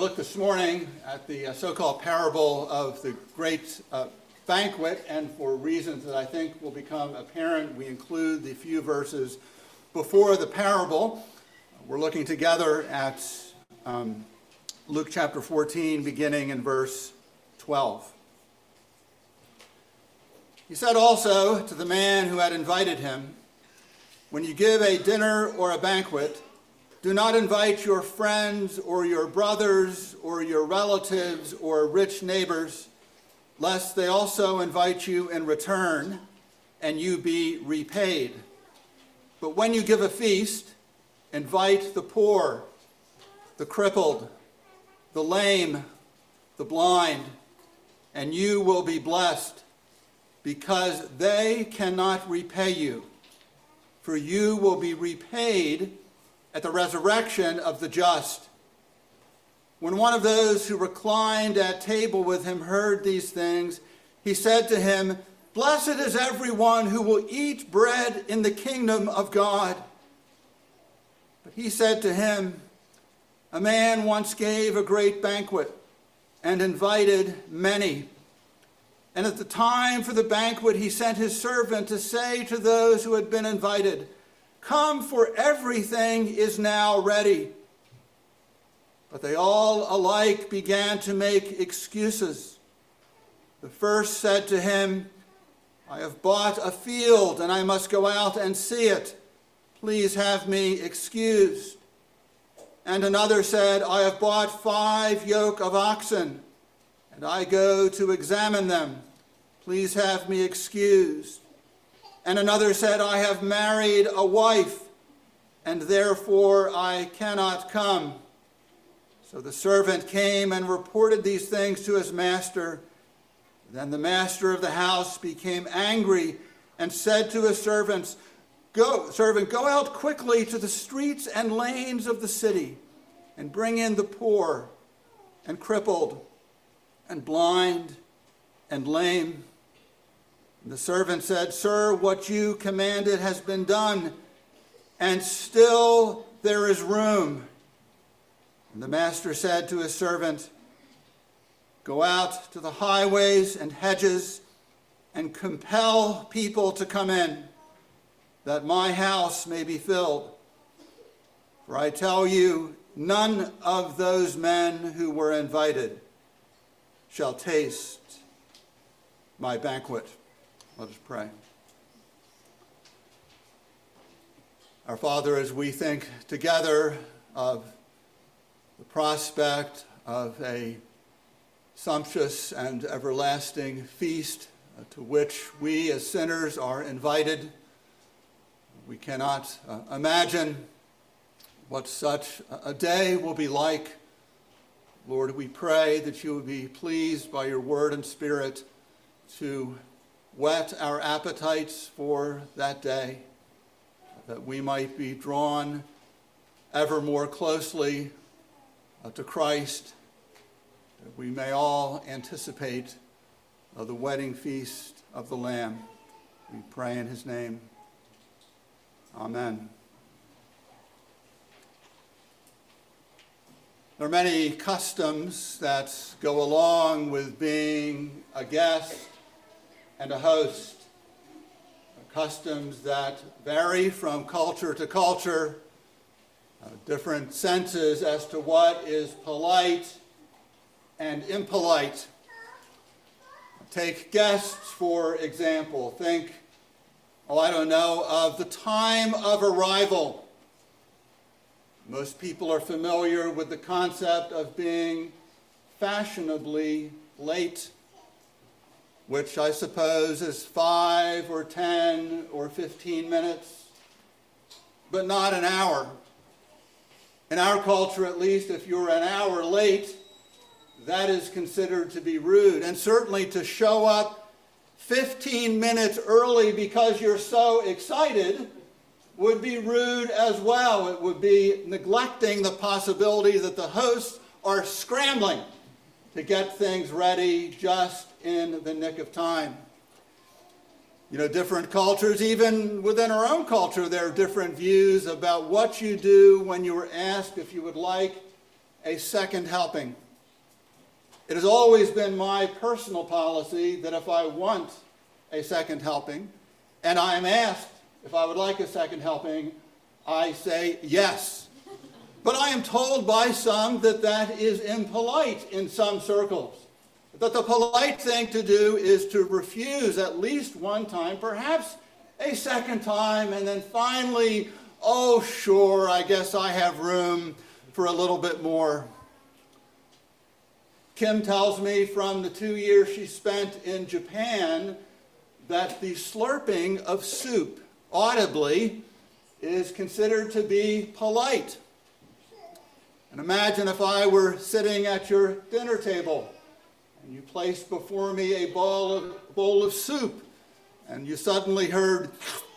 look this morning at the so-called parable of the great banquet, and for reasons that I think will become apparent, we include the few verses before the parable. We're looking together at Luke chapter 14, beginning in verse 12. He said also to the man who had invited him, "When you give a dinner or a banquet, do not invite your friends or your brothers or your relatives or rich neighbors, lest they also invite you in return and you be repaid. But when you give a feast, invite the poor, the crippled, the lame, the blind, and you will be blessed, because they cannot repay you, for you will be repaid at the resurrection of the just." When one of those who reclined at table with him heard these things, he said to him, "Blessed is everyone who will eat bread in the kingdom of God." But he said to him, "A man once gave a great banquet and invited many. And at the time for the banquet, he sent his servant to say to those who had been invited, 'Come, for everything is now ready.' But they all alike began to make excuses. The first said to him, 'I have bought a field and I must go out and see it. Please have me excused.' And another said, 'I have bought 5 yoke of oxen and I go to examine them. Please have me excused.' And another said, 'I have married a wife, and therefore I cannot come.' So the servant came and reported these things to his master. Then the master of the house became angry and said to his servants, 'Go out quickly to the streets and lanes of the city, and bring in the poor, and crippled, and blind, and lame.' And the servant said, 'Sir, what you commanded has been done, and still there is room.' And the master said to his servant, 'Go out to the highways and hedges, and compel people to come in, that my house may be filled. For I tell you, none of those men who were invited shall taste my banquet.'" Let us pray. Our Father, as we think together of the prospect of a sumptuous and everlasting feast to which we as sinners are invited, we cannot imagine what such a day will be like. Lord, we pray that you would be pleased by your word and spirit to whet our appetites for that day, that we might be drawn ever more closely to Christ, that we may all anticipate the wedding feast of the Lamb. We pray in his name. Amen. There are many customs that go along with being a guest and a host. Customs that vary from culture to culture, different senses as to what is polite and impolite. Take guests, for example. Think, of the time of arrival. Most people are familiar with the concept of being fashionably late, which I suppose is 5 or 10 or 15 minutes, but not an hour. In our culture, at least, if you're an hour late, that is considered to be rude. And certainly to show up 15 minutes early because you're so excited would be rude as well. It would be neglecting the possibility that the hosts are scrambling to get things ready just in the nick of time. Different cultures, even within our own culture, there are different views about what you do when you are asked if you would like a second helping. It has always been my personal policy that if I want a second helping, and I am asked if I would like a second helping, I say yes. But I am told by some that that is impolite in some circles. That the polite thing to do is to refuse at least one time, perhaps a second time, and then finally, oh sure, I guess I have room for a little bit more. Kim tells me from the 2 years she spent in Japan that the slurping of soup audibly is considered to be polite. And imagine if I were sitting at your dinner table and you placed before me a bowl of soup and you suddenly heard,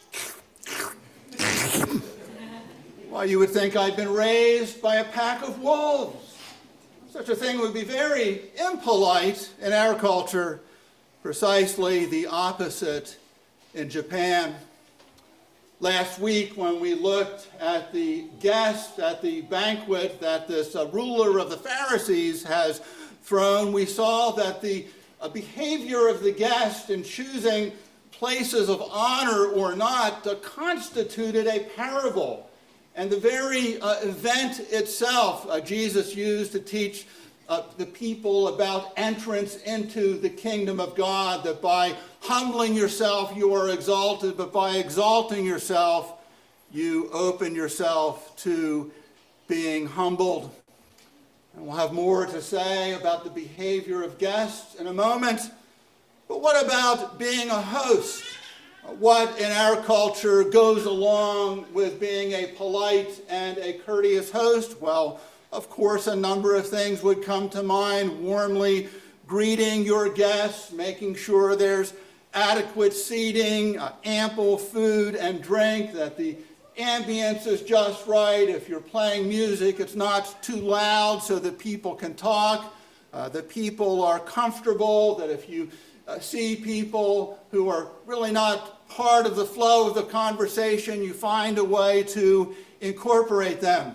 well, you would think I'd been raised by a pack of wolves. Such a thing would be very impolite in our culture, precisely the opposite in Japan. Last week, when we looked at the guest at the banquet that this ruler of the Pharisees has thrown, we saw that the behavior of the guest in choosing places of honor or not constituted a parable. And the very event itself, Jesus used to teach the people about entrance into the kingdom of God, that by humbling yourself you are exalted, but by exalting yourself you open yourself to being humbled. And we'll have more to say about the behavior of guests in a moment. But what about being a host? What in our culture goes along with being a polite and a courteous host? Well, of course, a number of things would come to mind. Warmly greeting your guests, making sure there's adequate seating, ample food and drink, that the ambience is just right. If you're playing music, it's not too loud so that people can talk, that people are comfortable, that if you see people who are really not part of the flow of the conversation, you find a way to incorporate them.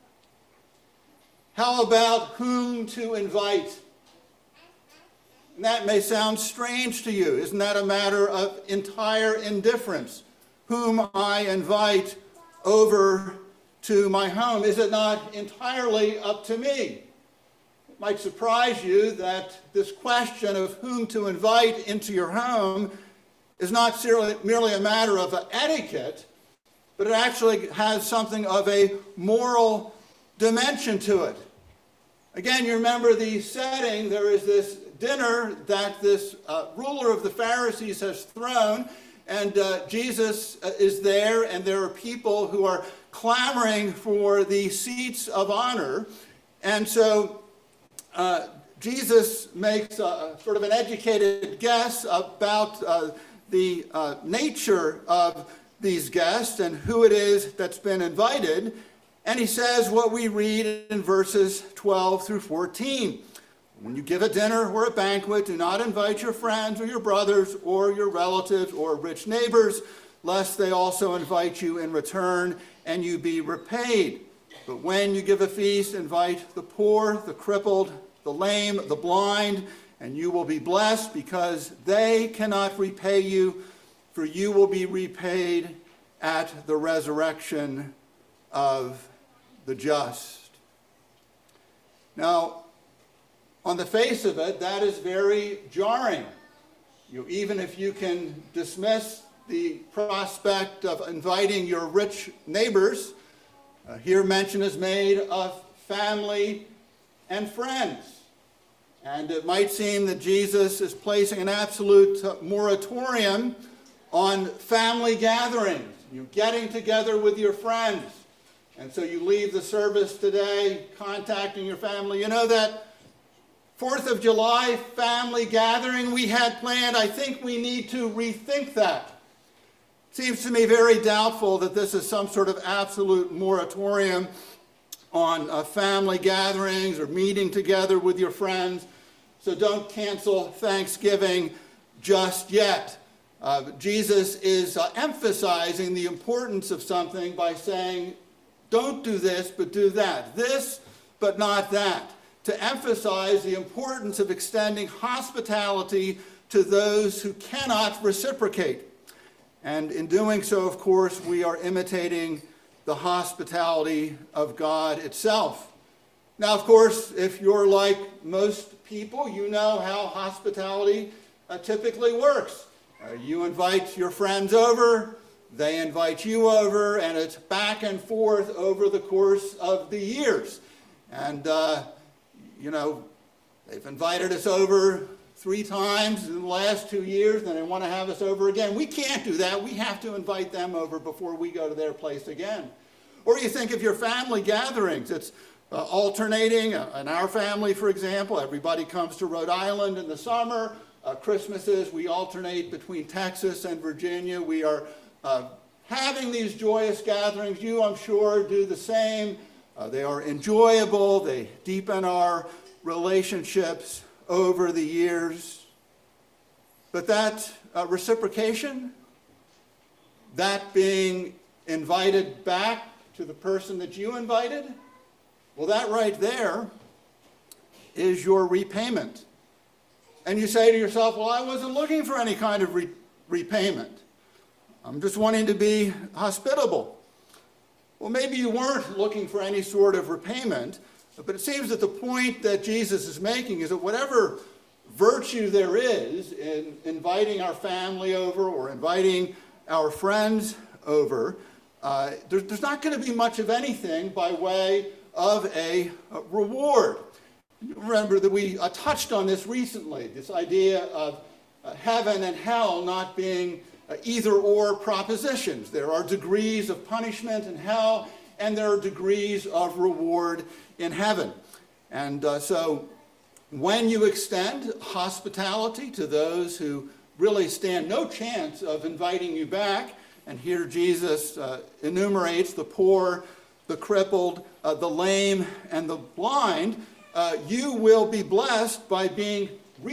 How about whom to invite? And that may sound strange to you. Isn't that a matter of entire indifference? Whom I invite over to my home? Is it not entirely up to me? It might surprise you that this question of whom to invite into your home is not merely a matter of etiquette, but it actually has something of a moral dimension to it. Again, you remember the setting. There is this dinner that this ruler of the Pharisees has thrown, and Jesus is there, and there are people who are clamoring for the seats of honor. And so Jesus makes sort of an educated guess about the nature of these guests and who it is that's been invited. And he says what we read in verses 12 through 14. When you give a dinner or a banquet, do not invite your friends or your brothers or your relatives or rich neighbors, lest they also invite you in return and you be repaid. But when you give a feast, invite the poor, the crippled, the lame, the blind, and you will be blessed, because they cannot repay you, for you will be repaid at the resurrection of the just. Now, on the face of it, that is very jarring. Even if you can dismiss the prospect of inviting your rich neighbors, here mention is made of family and friends. And it might seem that Jesus is placing an absolute moratorium on family gatherings. You're getting together with your friends. And so you leave the service today contacting your family. You know that 4th of July family gathering we had planned? I think we need to rethink that. It seems to me very doubtful that this is some sort of absolute moratorium on family gatherings or meeting together with your friends. So don't cancel Thanksgiving just yet. Jesus is emphasizing the importance of something by saying, don't do this, but do that. This, but not that, to emphasize the importance of extending hospitality to those who cannot reciprocate. And in doing so, of course, we are imitating the hospitality of God itself. Now, of course, if you're like most people, you know how hospitality typically works. You invite your friends over, they invite you over, and it's back and forth over the course of the years. And, they've invited us over 3 times in the last 2 years, and they want to have us over again. We can't do that. We have to invite them over before we go to their place again. Or you think of your family gatherings. It's alternating. In our family, for example, everybody comes to Rhode Island in the summer. Christmases, we alternate between Texas and Virginia. We are having these joyous gatherings. You, I'm sure, do the same. They are enjoyable. They deepen our relationships over the years. But that reciprocation, that being invited back to the person that you invited, well, that right there is your repayment. And you say to yourself, well, I wasn't looking for any kind of repayment. I'm just wanting to be hospitable. Well, maybe you weren't looking for any sort of repayment, but it seems that the point that Jesus is making is that whatever virtue there is in inviting our family over or inviting our friends over, there's not going to be much of anything by way of a reward. Remember that we touched on this recently, this idea of heaven and hell not being either-or propositions. There are degrees of punishment in hell, and there are degrees of reward in heaven. And so when you extend hospitality to those who really stand no chance of inviting you back, and here Jesus enumerates the poor, the crippled, the lame, and the blind, you will be blessed by being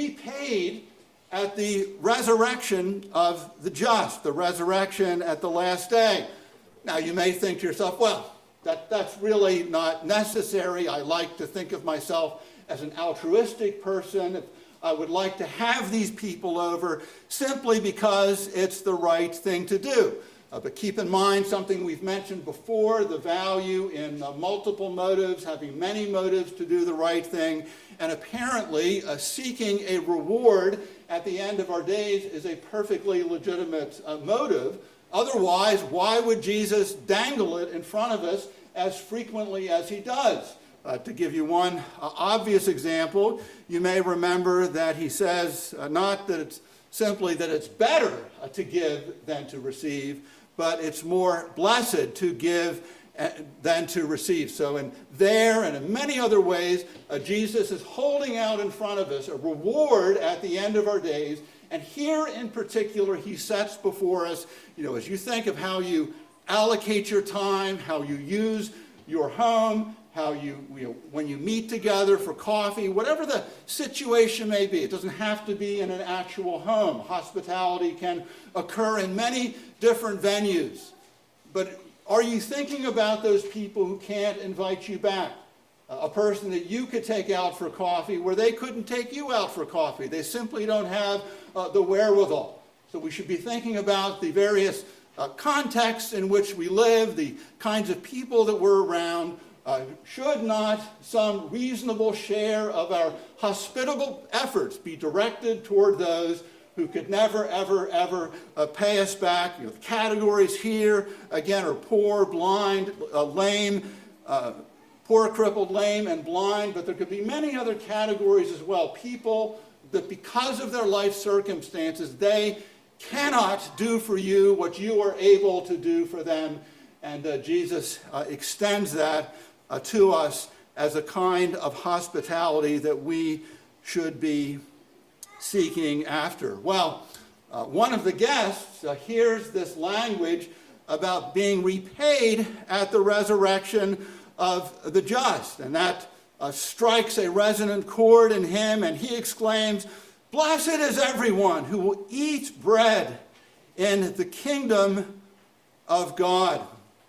repaid at the resurrection of the just, the resurrection at the last day. Now, you may think to yourself, well, that's really not necessary. I like to think of myself as an altruistic person. I would like to have these people over simply because it's the right thing to do. But keep in mind something we've mentioned before, the value in multiple motives, having many motives to do the right thing, and apparently seeking a reward at the end of our days is a perfectly legitimate motive. Otherwise, why would Jesus dangle it in front of us as frequently as he does? To give you one obvious example, you may remember that he says not that it's simply that it's better to give than to receive, but it's more blessed to give than to receive. So in there and in many other ways, Jesus is holding out in front of us a reward at the end of our days. And here in particular, he sets before us, as you think of how you allocate your time, how you use your home, how when you meet together for coffee, whatever the situation may be. It doesn't have to be in an actual home. Hospitality can occur in many different venues. But are you thinking about those people who can't invite you back? A person that you could take out for coffee where they couldn't take you out for coffee. They simply don't have the wherewithal. So we should be thinking about the various contexts in which we live, the kinds of people that we're around. Should not some reasonable share of our hospitable efforts be directed toward those who could never, ever, ever pay us back? The categories here, again, are poor, blind, lame, poor, crippled, lame, and blind, but there could be many other categories as well. People that because of their life circumstances, they cannot do for you what you are able to do for them. And Jesus extends that to us as a kind of hospitality that we should be seeking after. Well, one of the guests hears this language about being repaid at the resurrection of the just, and that strikes a resonant chord in him, and he exclaims, "Blessed is everyone who will eat bread in the kingdom of God."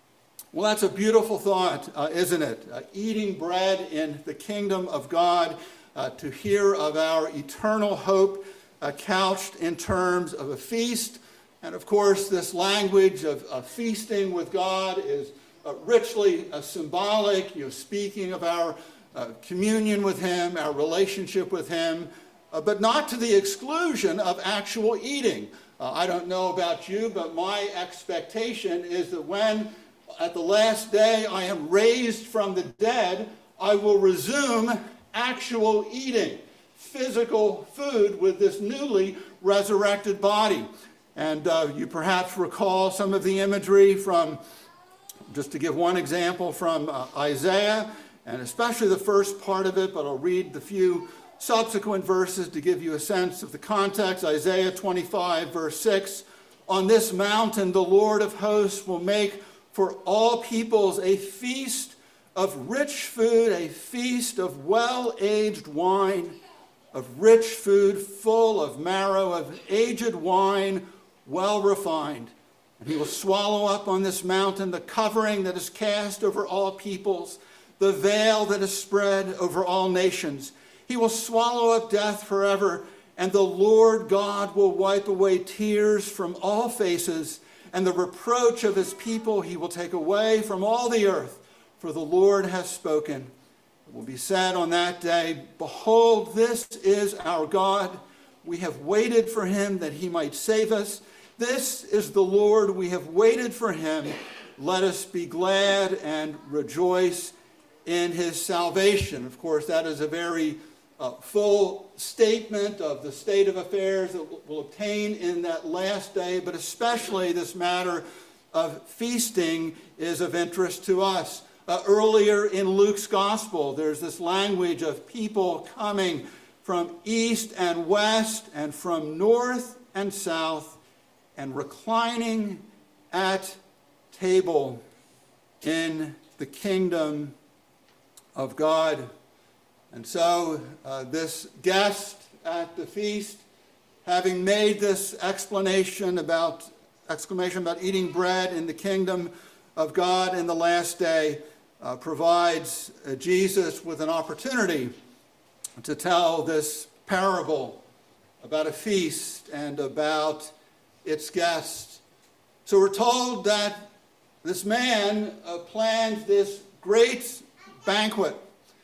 Well, that's a beautiful thought, isn't it? Eating bread in the kingdom of God, to hear of our eternal hope couched in terms of a feast. And of course, this language of feasting with God is richly symbolic, speaking of our communion with him, our relationship with him, but not to the exclusion of actual eating. I don't know about you, but my expectation is that when at the last day I am raised from the dead, I will resume actual eating, physical food with this newly resurrected body. And you perhaps recall some of the imagery from, just to give one example, from Isaiah, and especially the first part of it, but I'll read the few subsequent verses to give you a sense of the context. Isaiah 25, verse 6, "On this mountain the Lord of hosts will make for all peoples a feast of rich food, a feast of well-aged wine, of rich food full of marrow, of aged wine well refined. And he will swallow up on this mountain the covering that is cast over all peoples, the veil that is spread over all nations. He will swallow up death forever, and the Lord God will wipe away tears from all faces, and the reproach of his people he will take away from all the earth, for the Lord has spoken. It will be said on that day, behold, this is our God. We have waited for him that he might save us. This is the Lord. We have waited for him. Let us be glad and rejoice in his salvation." Of course, that is a very full statement of the state of affairs that will obtain in that last day, but especially this matter of feasting is of interest to us. Earlier in Luke's gospel, there's this language of people coming from east and west and from north and south and reclining at table in the kingdom of God. And so this guest at the feast, having made this exclamation about eating bread in the kingdom of God in the last day, provides Jesus with an opportunity to tell this parable about a feast and about its guests. So we're told that this man planned this great banquet,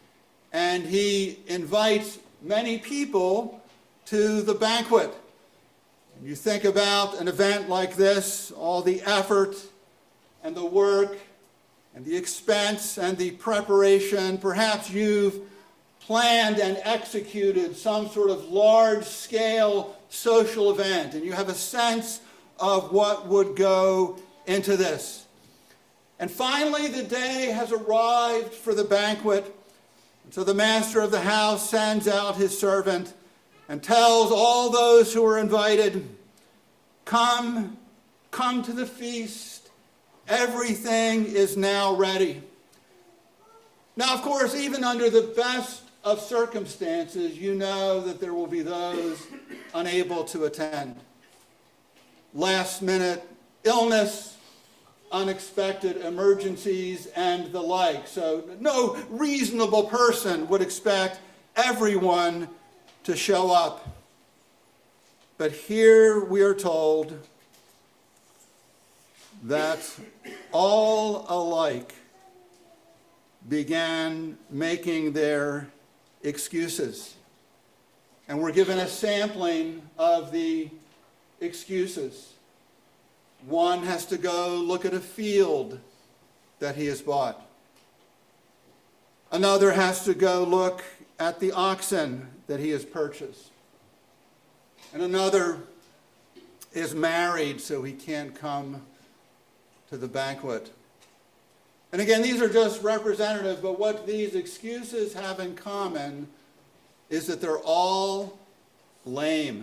and he invites many people to the banquet. You think about an event like this, all the effort and the work and the expense and the preparation. Perhaps you've planned and executed some sort of large-scale social event, and you have a sense of what would go into this. And finally, the day has arrived for the banquet. And so the master of the house sends out his servant and tells all those who are invited, come to the feast. Everything is now ready. Now, of course, even under the best of circumstances, you know that there will be those unable to attend. Last-minute illness, unexpected emergencies, and the like. So no reasonable person would expect everyone to show up. But here we are told that all alike began making their excuses. And we're given a sampling of the excuses. One has to go look at a field that he has bought. Another has to go look at the oxen that he has purchased. And another is married, so he can't come to the banquet. And again, these are just representative, but what these excuses have in common is that they're all lame.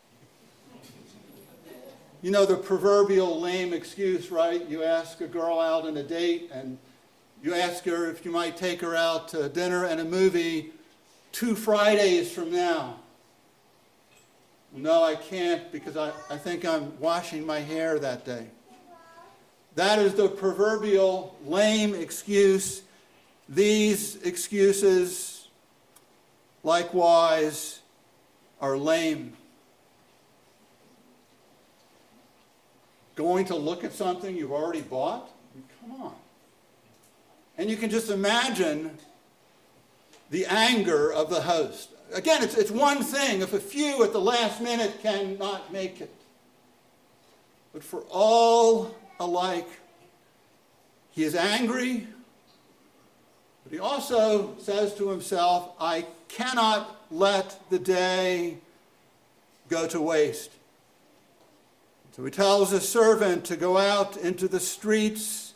You know the proverbial lame excuse, right? You ask a girl out on a date, and you ask her if you might take her out to dinner and a movie 2 Fridays from now. No, I can't because I think I'm washing my hair that day. That is the proverbial lame excuse. These excuses, likewise, are lame. Going to look at something you've already bought? Come on. And you can just imagine the anger of the host. Again, it's one thing if a few at the last minute cannot make it. But for all alike, he is angry, but he also says to himself, I cannot let the day go to waste. So he tells his servant to go out into the streets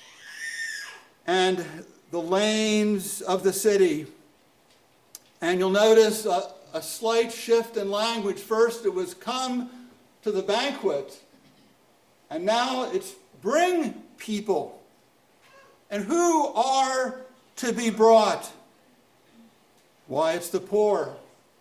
and the lanes of the city. And you'll notice a slight shift in language. First it was come to the banquet, and now it's bring people. And who are to be brought? Why, it's the poor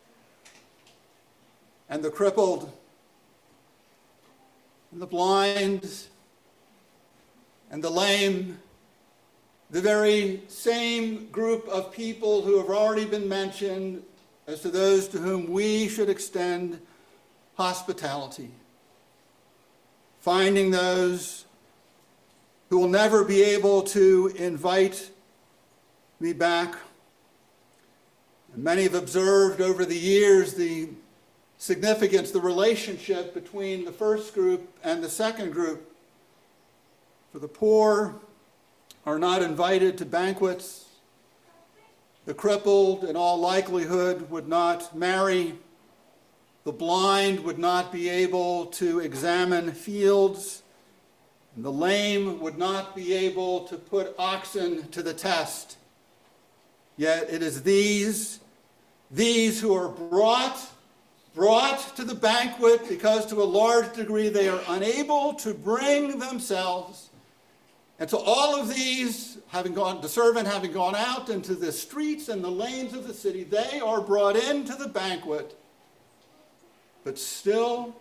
and the crippled and the blind and the lame, the very same group of people who have already been mentioned as to those to whom we should extend hospitality. Finding those who will never be able to invite me back. And many have observed over the years the significance, the relationship between the first group and the second group. For the poor are not invited to banquets. The crippled, in all likelihood, would not marry. The blind would not be able to examine fields. And the lame would not be able to put oxen to the test. Yet it is these who are brought to the banquet because to a large degree they are unable to bring themselves. And so all of these, the servant having gone out into the streets and the lanes of the city, they are brought into the banquet. But still,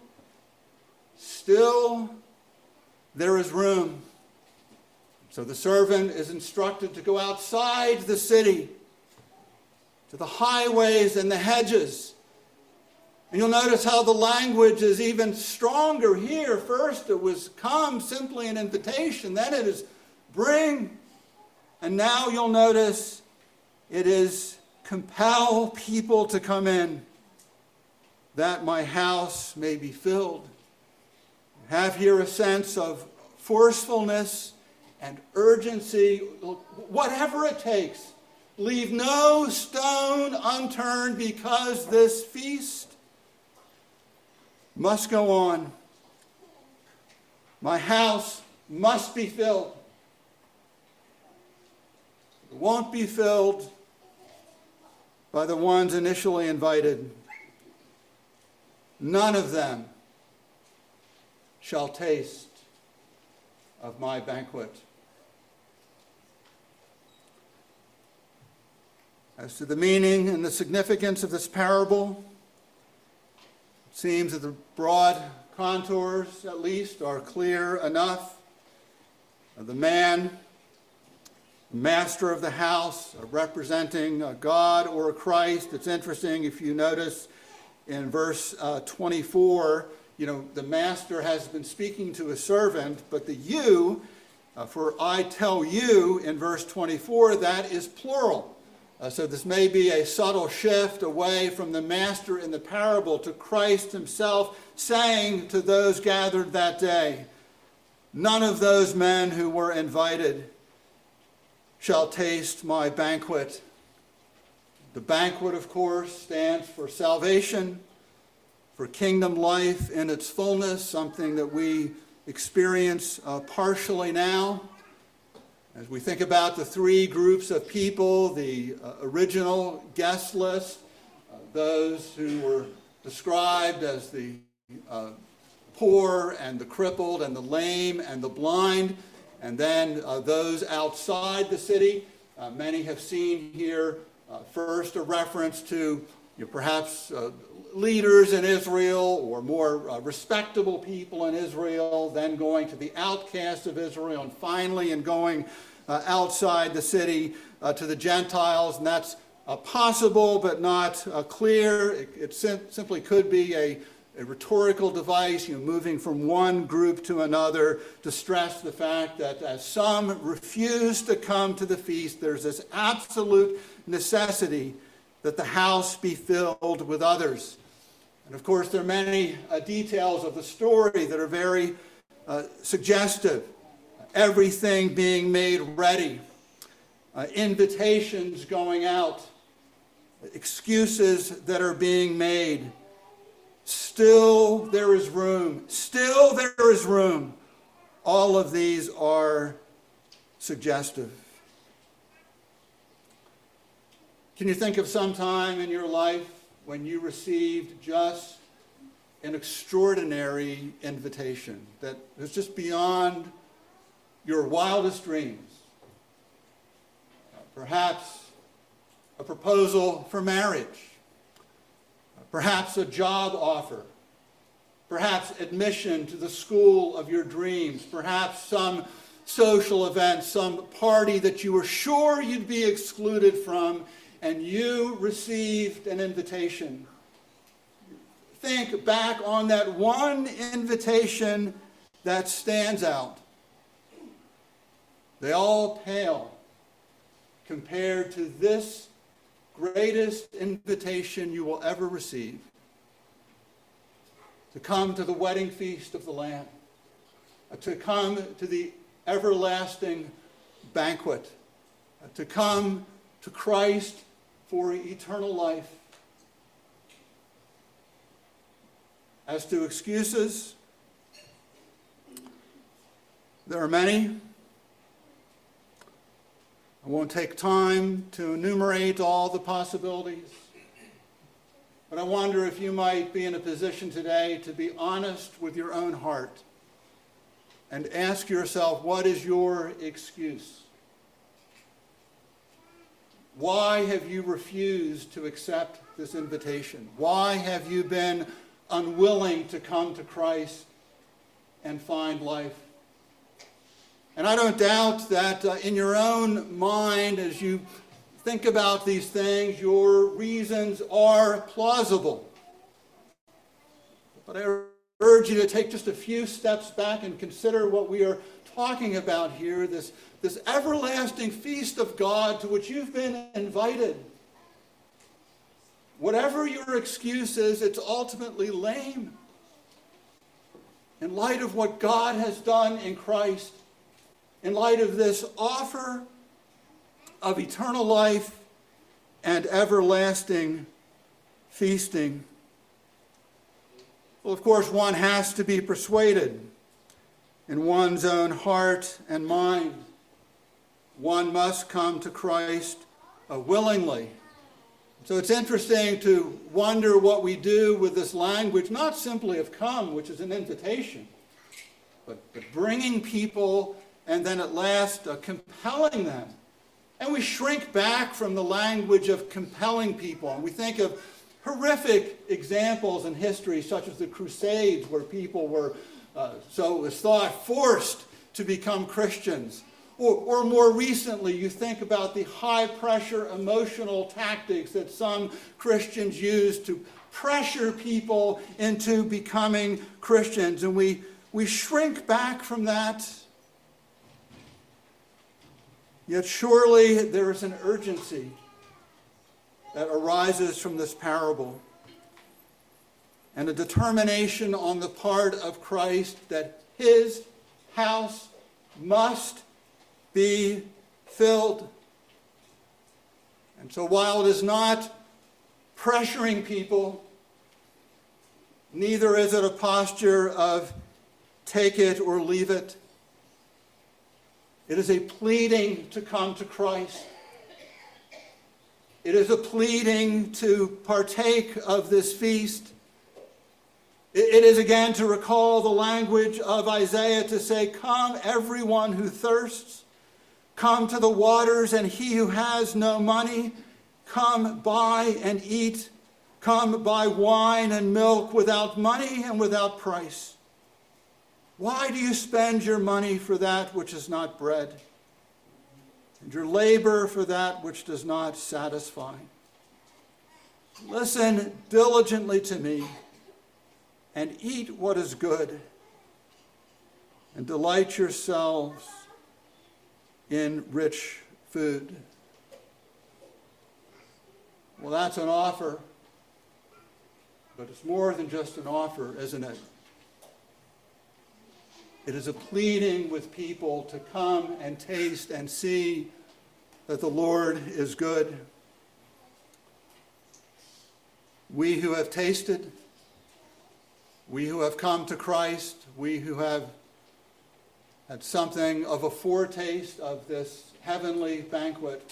there is room. So the servant is instructed to go outside the city, to the highways and the hedges. And you'll notice how the language is even stronger here. First it was come, simply an invitation. Then it is bring. And now you'll notice it is compel people to come in, that my house may be filled. You have here a sense of forcefulness and urgency. Whatever it takes, leave no stone unturned because this feast must go on. My house must be filled. It won't be filled by the ones initially invited. None of them shall taste of my banquet. As to the meaning and the significance of this parable, it seems that the broad contours, at least, are clear enough. The man, the master of the house, representing God or Christ. It's interesting if you notice in verse 24, the master has been speaking to a servant, but the you, for I tell you, in verse 24, that is plural. So this may be a subtle shift away from the master in the parable to Christ himself saying to those gathered that day, none of those men who were invited shall taste my banquet. The banquet, of course, stands for salvation, for kingdom life in its fullness, something that we experience partially now. As we think about the three groups of people, the original guest list, those who were described as the poor and the crippled and the lame and the blind, and then those outside the city. Many have seen here first a reference to perhaps leaders in Israel or more respectable people in Israel, then going to the outcasts of Israel, and finally going outside the city to the Gentiles. And that's possible but not clear. It simply could be a rhetorical device, moving from one group to another to stress the fact that as some refuse to come to the feast, there's this absolute necessity that the house be filled with others. And of course, there are many details of the story that are very suggestive. Everything being made ready, invitations going out, excuses that are being made. Still there is room. Still there is room. All of these are suggestive. Can you think of some time in your life when you received just an extraordinary invitation that was just beyond your wildest dreams? Perhaps a proposal for marriage. Perhaps a job offer. Perhaps admission to the school of your dreams. Perhaps some social event, some party that you were sure you'd be excluded from, and you received an invitation. Think back on that one invitation that stands out. They all pale compared to this greatest invitation you will ever receive, to come to the wedding feast of the Lamb, to come to the everlasting banquet, to come to Christ for eternal life. As to excuses, there are many. I won't take time to enumerate all the possibilities, but I wonder if you might be in a position today to be honest with your own heart and ask yourself, what is your excuse? Why have you refused to accept this invitation? Why have you been unwilling to come to Christ and find life? And I don't doubt that in your own mind, as you think about these things, your reasons are plausible. But I urge you to take just a few steps back and consider what we are talking about here, this everlasting feast of God to which you've been invited. Whatever your excuse is, it's ultimately lame in light of what God has done in Christ, in light of this offer of eternal life and everlasting feasting. Well, of course, one has to be persuaded in one's own heart and mind. One must come to Christ willingly. So it's interesting to wonder what we do with this language, not simply of come, which is an invitation, but bringing people and then at last compelling them. And we shrink back from the language of compelling people, and we think of horrific examples in history, such as the Crusades, where people were, so it was thought, forced to become Christians. Or more recently, you think about the high-pressure emotional tactics that some Christians use to pressure people into becoming Christians. And we shrink back from that. Yet surely there is an urgency that arises from this parable, and a determination on the part of Christ that his house must be filled. And so while it is not pressuring people, neither is it a posture of take it or leave it. It is a pleading to come to Christ. It is a pleading to partake of this feast. It is again to recall the language of Isaiah to say, come everyone who thirsts, come to the waters, and he who has no money, come buy and eat. Come buy wine and milk without money and without price. Why do you spend your money for that which is not bread, and your labor for that which does not satisfy? Listen diligently to me, and eat what is good, and delight yourselves in rich food. Well, that's an offer, but it's more than just an offer, isn't it? It is a pleading with people to come and taste and see that the Lord is good. We who have tasted, we who have come to Christ, we who have had something of a foretaste of this heavenly banquet,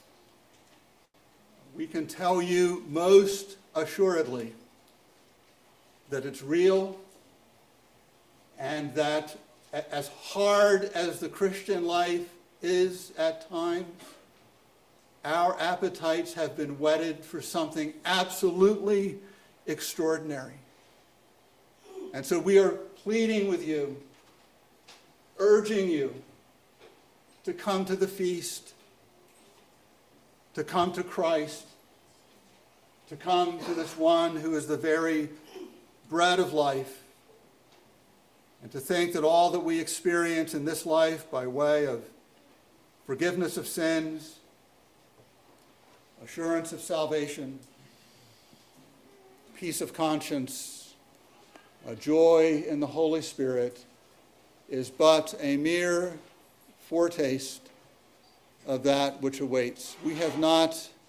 we can tell you most assuredly that it's real, and that as hard as the Christian life is at times, our appetites have been whetted for something absolutely extraordinary. And so we are pleading with you, urging you to come to the feast, to come to Christ, to come to this one who is the very bread of life, and to think that all that we experience in this life by way of forgiveness of sins, assurance of salvation, peace of conscience, a joy in the Holy Spirit, is but a mere foretaste of that which awaits. We have not